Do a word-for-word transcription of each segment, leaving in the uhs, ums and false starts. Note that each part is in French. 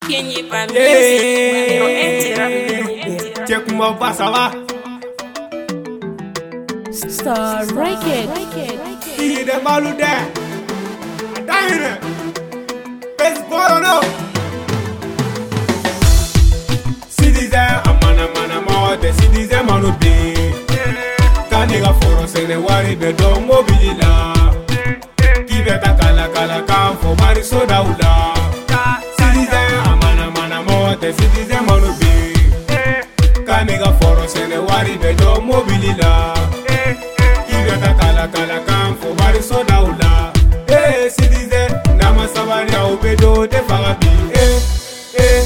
Check my basava. Star Record. See the balu there. Dine. Best boy no. Citizen, amana mana mo. The citizen manu be. Kaniga foro se ne wari be do mobilila. Kibeta kala kala kam fo mari soda ula. Citizen, amana mana mo. The citizen manu be. Kaniga foro se ne wari be do mobilila. Kibeta kala kala kam fo mari soda ula. Eh, citizen, nama sabari au bedo de farabi. Eh, eh.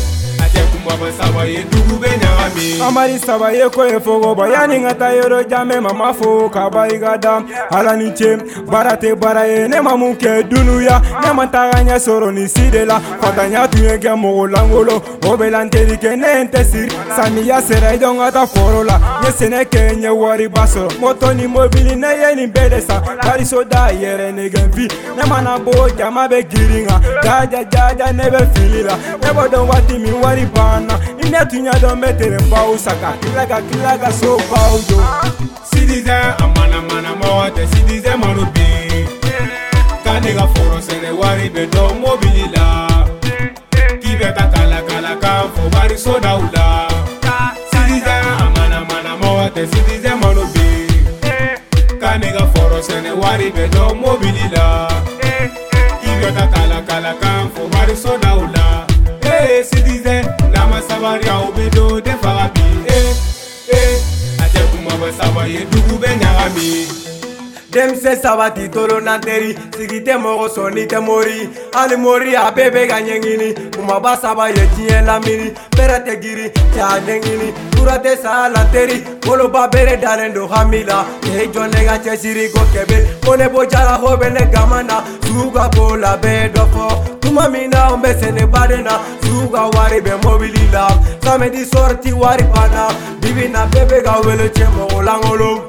Amari sabaye ko efogo bayani ngata yoro jame mama fo kabai gadam alani chem barate baraye ne mamuke dunuya ne mantaganya soro ni sidela fatanya tuyege mogolangolo obelanteri ke ne entesir samiya sera idonga ta forola ne sene kenye wari baso motoni mobili ne yeni bedesa bari soda yere ne genfi ne manabo jama be giringa jaja jaja ne be filila ne bodon wati mi wari bana ine tunya don metere mbao saka kilaga kilaga so paujo. Citizen amana mana mo te citizen manu be kaniga foro sene wari be do mobilila kibeta kala kala kam fo bari soda ula. Citizen amana mana mo te citizen manu be kaniga foro sene wari be do mobilila kibeta kala kala kam fo bari soda ula. Eh, citizen, nama sabari au bedo de farabi. Eh, eh, ate kumaba sabaye dugu be nyagami. Dem se sabati tolo nanteri sigite mogo soni te mori ali mori a bebe ganyengini kumaba sabaye tiye lamini perate giri ya dengini kurate sa lanteri kolo ba bere dalendo hamila te jone ga chesiri go kebe kone bojala hobe ne gamana suga bola be dofo tuma mina ombe sene badena suga wari be mobilila samedi sorti wari pana bibina bebe ga wele chemo langolo.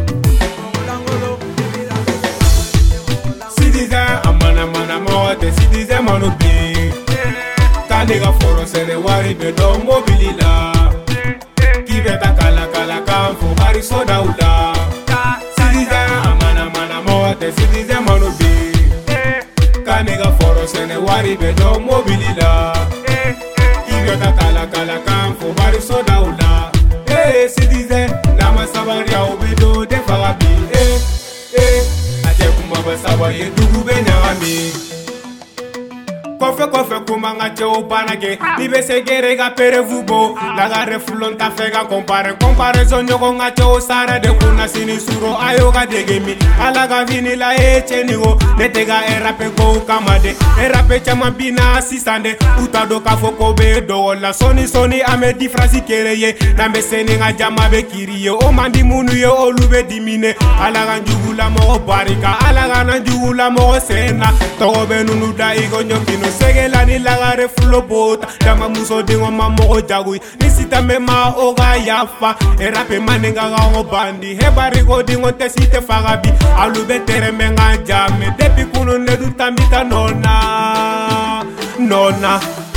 Citizen amana mana mo te citizen manu be kaniga foro sene wari be do mobilila kibeta kala kala kam fo bari soda ula. Citizen amana mana mo te citizen manu be kaniga foro sene wari be do mobilila kibeta kala kala kam fo bari soda ula. Eh, citizen nama sabari au bedo de farabi. Eh, eh. Sabaye dugu be nyagami kofe kofe kumanga cheo banage libe segere ga pere vubo laga refulon ta fega compare comparaison nyoko nga cheo sara de kuna sini suro ayoga degemi alaga vini la echenigo netega erape ko kamade erape chama bina sisande utado ka foko be do la soni soni ame di frasi kereye na meseni nga jama be kiriye o mandi munu ye olube dimine alaga njugula mo barika alaga na njugula mo sena to be nunu da igo nyokino segela ni lagare fulo bota dama muso dingo mamo jagui nisita mema oga yafa erape manenga ga bandi hebari go dingo tesite fagabi alube tere menga jame depi kunu ne du tambita nona nona.